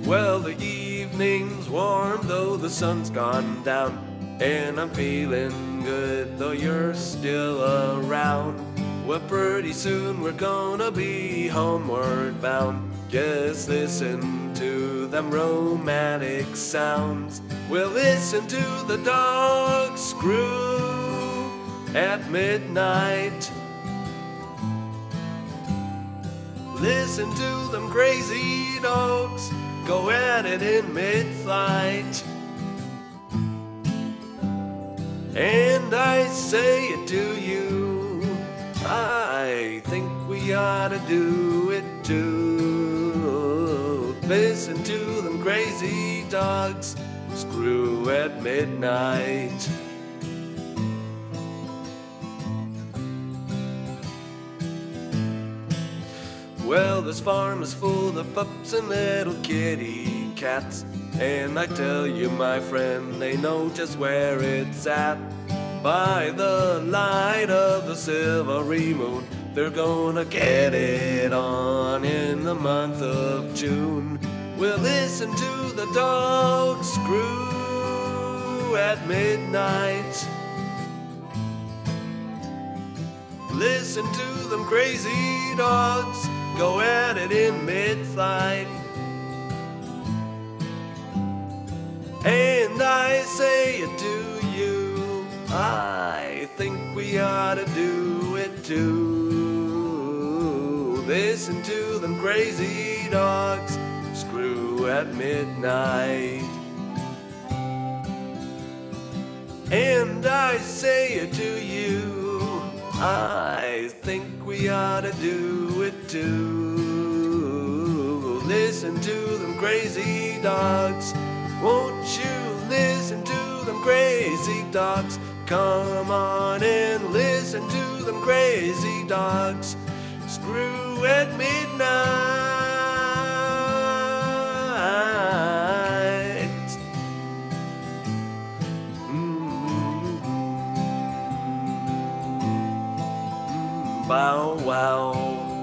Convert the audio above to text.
Well, the evening's warm, though the sun's gone down, and I'm feeling good, though you're still around. Well, pretty soon we're gonna be homeward bound. Just listen to them romantic sounds. We'll listen to the dogs screw at midnight. Listen to them crazy dogs go at it in mid-flight. And I say it to you, I think we ought to do it too. Listen to them crazy dogs screw at midnight. Well, this farm is full of pups and little kitty cats, and I tell you, my friend, they know just where it's at. By the light of the silvery moon, they're gonna get it on in the month of June. We'll listen to the dogs screw at midnight. Listen to them crazy dogs go at it in mid-flight. And I say it to you, I think we ought to do it too. Listen to them crazy dogs screw at midnight. And I say it to you, I think we ought to do it too. Listen to them crazy dogs. Won't you listen to them crazy dogs? Come on and listen to them crazy dogs screw at midnight. Bow wow.